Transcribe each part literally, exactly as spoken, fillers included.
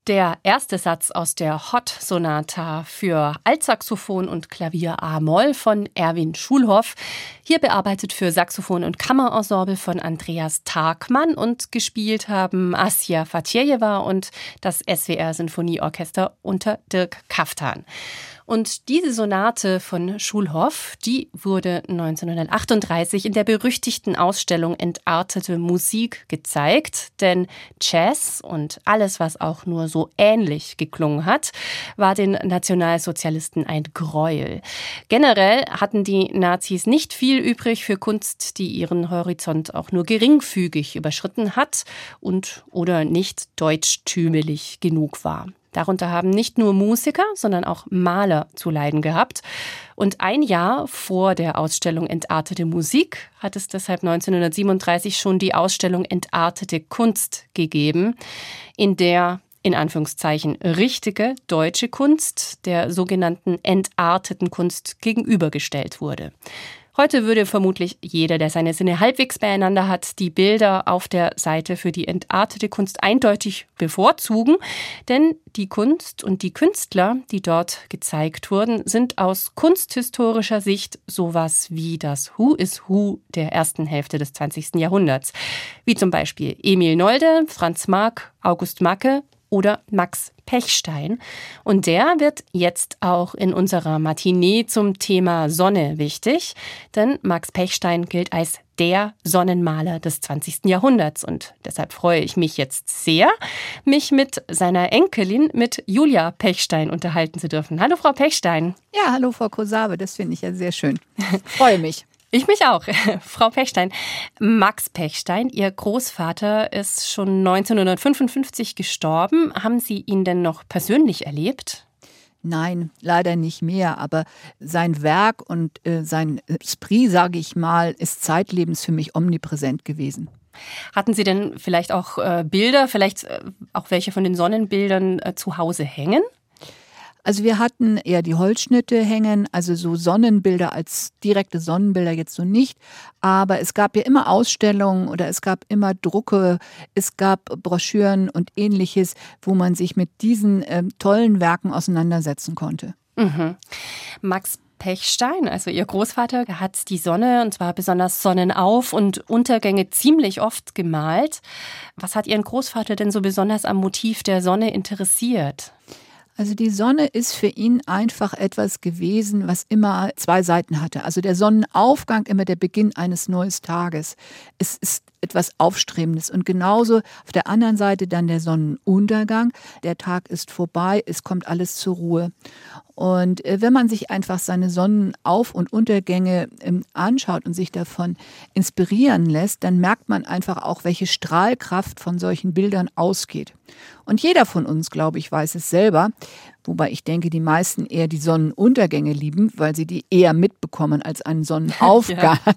Der erste Satz aus der Hot-Sonata für Altsaxophon und Klavier a-Moll von Erwin Schulhoff. Hier bearbeitet für Saxophon und Kammerensemble von Andreas Tagmann und gespielt haben Asja Fatjejewa und das S W R-Sinfonieorchester unter Dirk Kaftan. Und diese Sonate von Schulhoff, die wurde neunzehnhundertachtunddreißig in der berüchtigten Ausstellung Entartete Musik gezeigt. Denn Jazz und alles, was auch nur so ähnlich geklungen hat, war den Nationalsozialisten ein Gräuel. Generell hatten die Nazis nicht viel übrig für Kunst, die ihren Horizont auch nur geringfügig überschritten hat und oder nicht deutschtümelig genug war. Darunter haben nicht nur Musiker, sondern auch Maler zu leiden gehabt. Und ein Jahr vor der Ausstellung Entartete Musik hat es deshalb neunzehnhundertsiebenunddreißig schon die Ausstellung Entartete Kunst gegeben, in der in Anführungszeichen richtige deutsche Kunst der sogenannten entarteten Kunst gegenübergestellt wurde. Heute würde vermutlich jeder, der seine Sinne halbwegs beieinander hat, die Bilder auf der Seite für die entartete Kunst eindeutig bevorzugen. Denn die Kunst und die Künstler, die dort gezeigt wurden, sind aus kunsthistorischer Sicht sowas wie das Who is Who der ersten Hälfte des zwanzigsten Jahrhunderts. Wie zum Beispiel Emil Nolde, Franz Marc, August Macke oder Max Pechstein. Und der wird jetzt auch in unserer Matinee zum Thema Sonne wichtig, denn Max Pechstein gilt als der Sonnenmaler des zwanzigsten Jahrhunderts. Und deshalb freue ich mich jetzt sehr, mich mit seiner Enkelin, mit Julia Pechstein, unterhalten zu dürfen. Hallo, Frau Pechstein. Ja, hallo, Frau Kosabe, das finde ich ja sehr schön. Freue mich. Ich mich auch. Frau Pechstein. Max Pechstein, Ihr Großvater ist schon neunzehnhundertfünfundfünfzig gestorben. Haben Sie ihn denn noch persönlich erlebt? Nein, leider nicht mehr. Aber sein Werk und äh, sein Esprit, sage ich mal, ist zeitlebens für mich omnipräsent gewesen. Hatten Sie denn vielleicht auch äh, Bilder, vielleicht äh, auch welche von den Sonnenbildern äh, zu Hause hängen? Also wir hatten eher die Holzschnitte hängen, also so Sonnenbilder als direkte Sonnenbilder jetzt so nicht. Aber es gab ja immer Ausstellungen oder es gab immer Drucke, es gab Broschüren und Ähnliches, wo man sich mit diesen äh, tollen Werken auseinandersetzen konnte. Mhm. Max Pechstein, also Ihr Großvater, hat die Sonne, und zwar besonders Sonnenauf- und Untergänge, ziemlich oft gemalt. Was hat Ihren Großvater denn so besonders am Motiv der Sonne interessiert? Also die Sonne ist für ihn einfach etwas gewesen, was immer zwei Seiten hatte. Also der Sonnenaufgang, immer der Beginn eines neuen Tages. Es ist etwas Aufstrebendes. Und genauso auf der anderen Seite dann der Sonnenuntergang. Der Tag ist vorbei, es kommt alles zur Ruhe. Und wenn man sich einfach seine Sonnenauf- und Untergänge anschaut und sich davon inspirieren lässt, dann merkt man einfach auch, welche Strahlkraft von solchen Bildern ausgeht. Und jeder von uns, glaube ich, weiß es selber, wobei ich denke, die meisten eher die Sonnenuntergänge lieben, weil sie die eher mitbekommen als einen Sonnenaufgang. Ja.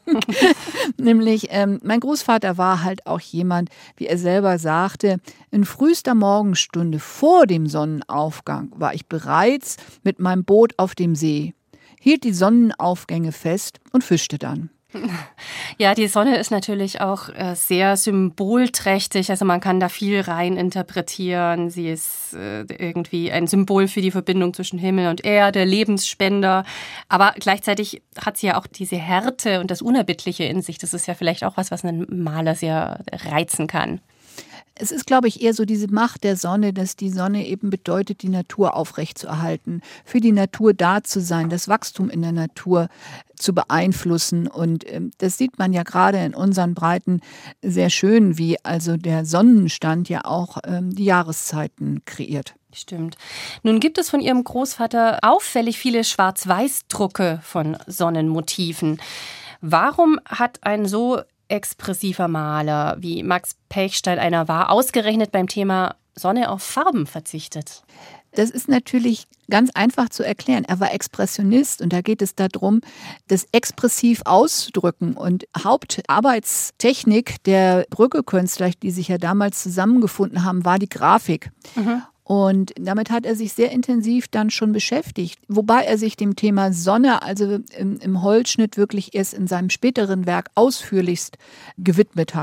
Nämlich, ähm, mein Großvater war halt auch jemand, wie er selber sagte, in frühester Morgenstunde vor dem Sonnenaufgang war ich bereits mit meinem Boot auf dem See, hielt die Sonnenaufgänge fest und fischte dann. Ja, die Sonne ist natürlich auch äh, sehr symbolträchtig. Also man kann da viel rein interpretieren. Sie ist äh, irgendwie ein Symbol für die Verbindung zwischen Himmel und Erde, Lebensspender. Aber gleichzeitig hat sie ja auch diese Härte und das Unerbittliche in sich. Das ist ja vielleicht auch was, was einen Maler sehr reizen kann. Es ist, glaube ich, eher so diese Macht der Sonne, dass die Sonne eben bedeutet, die Natur aufrechtzuerhalten, für die Natur da zu sein, das Wachstum in der Natur zu beeinflussen. Und ähm, das sieht man ja gerade in unseren Breiten sehr schön, wie also der Sonnenstand ja auch ähm, die Jahreszeiten kreiert. Stimmt. Nun gibt es von Ihrem Großvater auffällig viele Schwarz-Weiß-Drucke von Sonnenmotiven. Warum hat ein so expressiver Maler, wie Max Pechstein einer war, ausgerechnet beim Thema Sonne auf Farben verzichtet? Das ist natürlich ganz einfach zu erklären. Er war Expressionist und da geht es darum, das expressiv auszudrücken. Und Hauptarbeitstechnik der Brücke-Künstler, die sich ja damals zusammengefunden haben, war die Grafik. Mhm. Und damit hat er sich sehr intensiv dann schon beschäftigt. Wobei er sich dem Thema Sonne, also im, im Holzschnitt, wirklich erst in seinem späteren Werk ausführlichst gewidmet hat.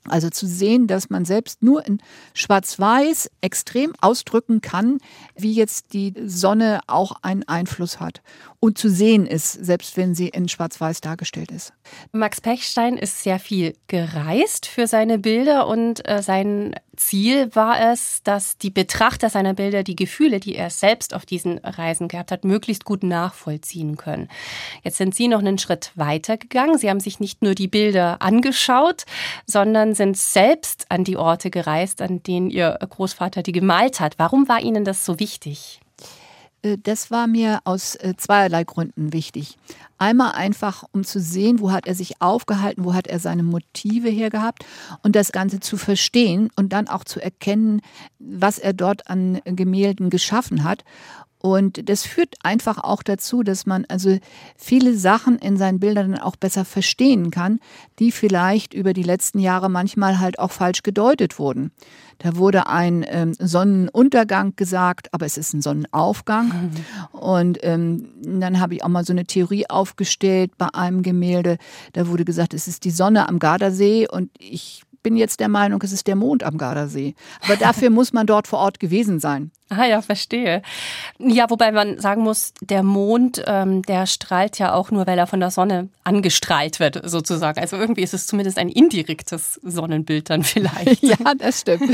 Also zu sehen, dass man selbst nur in Schwarz-Weiß extrem ausdrücken kann, wie jetzt die Sonne auch einen Einfluss hat und zu sehen ist, selbst wenn sie in Schwarz-Weiß dargestellt ist. Max Pechstein ist sehr viel gereist für seine Bilder und äh, sein Ziel war es, dass die Betrachter seiner Bilder die Gefühle, die er selbst auf diesen Reisen gehabt hat, möglichst gut nachvollziehen können. Jetzt sind Sie noch einen Schritt weiter gegangen. Sie haben sich nicht nur die Bilder angeschaut, sondern sind selbst an die Orte gereist, an denen Ihr Großvater die gemalt hat. Warum war Ihnen das so wichtig? Das war mir aus zweierlei Gründen wichtig. Einmal einfach, um zu sehen, wo hat er sich aufgehalten, wo hat er seine Motive hergehabt und das Ganze zu verstehen und dann auch zu erkennen, was er dort an Gemälden geschaffen hat. Und das führt einfach auch dazu, dass man also viele Sachen in seinen Bildern dann auch besser verstehen kann, die vielleicht über die letzten Jahre manchmal halt auch falsch gedeutet wurden. Da wurde ein ähm, Sonnenuntergang gesagt, aber es ist ein Sonnenaufgang. Mhm. Und ähm, dann habe ich auch mal so eine Theorie aufgestellt bei einem Gemälde. Da wurde gesagt, es ist die Sonne am Gardasee und ich bin jetzt der Meinung, es ist der Mond am Gardasee. Aber dafür muss man dort vor Ort gewesen sein. Ah ja, verstehe. Ja, wobei man sagen muss, der Mond, ähm, der strahlt ja auch nur, weil er von der Sonne angestrahlt wird, sozusagen. Also irgendwie ist es zumindest ein indirektes Sonnenbild dann vielleicht. Ja, das stimmt.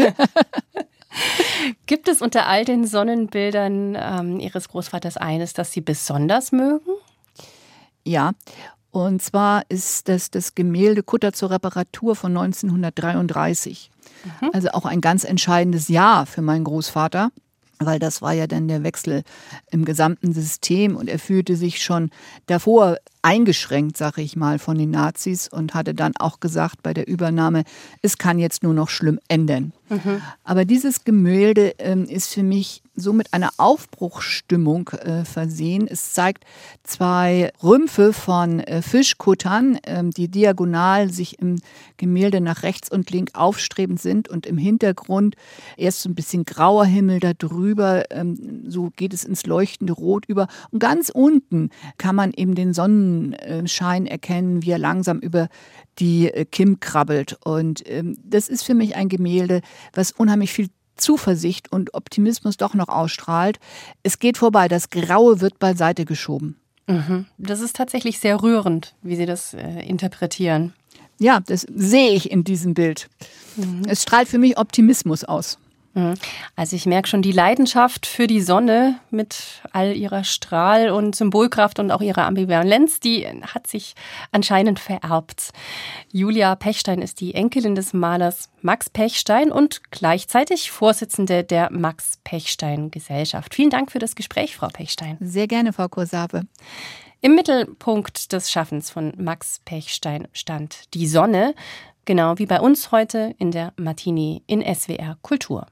Gibt es unter all den Sonnenbildern ähm, Ihres Großvaters eines, das Sie besonders mögen? Ja. Und zwar ist das das Gemälde Kutter zur Reparatur von neunzehnhundertdreiunddreißig. Mhm. Also auch ein ganz entscheidendes Jahr für meinen Großvater, weil das war ja dann der Wechsel im gesamten System und er fühlte sich schon davor eingeschränkt, sage ich mal, von den Nazis und hatte dann auch gesagt bei der Übernahme, es kann jetzt nur noch schlimm enden. Mhm. Aber dieses Gemälde ähm, ist für mich so mit einer Aufbruchsstimmung äh, versehen. Es zeigt zwei Rümpfe von äh, Fischkuttern, äh, die diagonal sich im Gemälde nach rechts und links aufstrebend sind und im Hintergrund erst so ein bisschen grauer Himmel da drüber, ähm, so geht es ins leuchtende Rot über. Und ganz unten kann man eben den Sonnenschein erkennen, wie er langsam über die äh, Kim krabbelt. Und ähm, das ist für mich ein Gemälde, was unheimlich viel Zuversicht und Optimismus doch noch ausstrahlt. Es geht vorbei, das Graue wird beiseite geschoben. Mhm. Das ist tatsächlich sehr rührend, wie Sie das äh, interpretieren. Ja, das sehe ich in diesem Bild. Mhm. Es strahlt für mich Optimismus aus. Also ich merke schon die Leidenschaft für die Sonne mit all ihrer Strahl- und Symbolkraft und auch ihrer Ambivalenz, die hat sich anscheinend vererbt. Julia Pechstein ist die Enkelin des Malers Max Pechstein und gleichzeitig Vorsitzende der Max-Pechstein-Gesellschaft. Vielen Dank für das Gespräch, Frau Pechstein. Sehr gerne, Frau Kosabe. Im Mittelpunkt des Schaffens von Max Pechstein stand die Sonne, genau wie bei uns heute in der Matinee in S W R Kultur.